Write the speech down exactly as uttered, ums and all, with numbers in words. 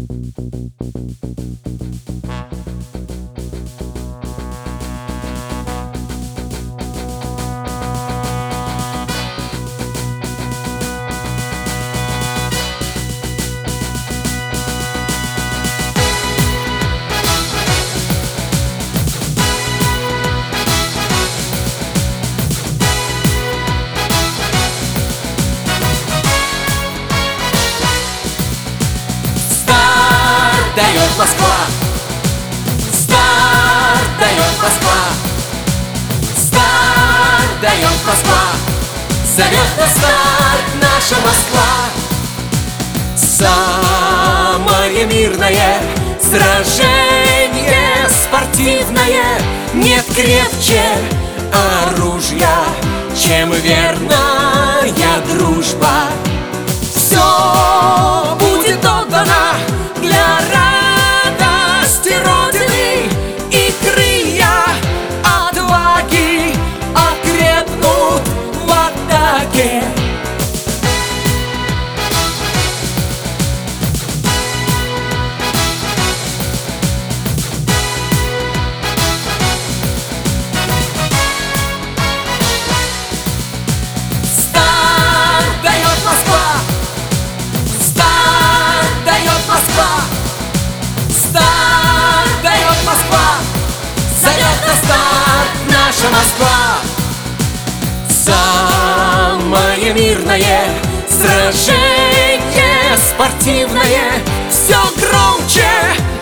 Дает Москва, старт дает Москва, старт дает Москва, зовет на старт наша Москва. Самое мирное сражение спортивное, нет крепче оружия, чем верная дружба. Все будет отдано для радости Родины, и крылья отваги окрепнут в атаке. Старт дает Москва, старт дает Москва, старт дает Москва, зовет на старт наша Москва. Самое мирное сражение спортивное, все громче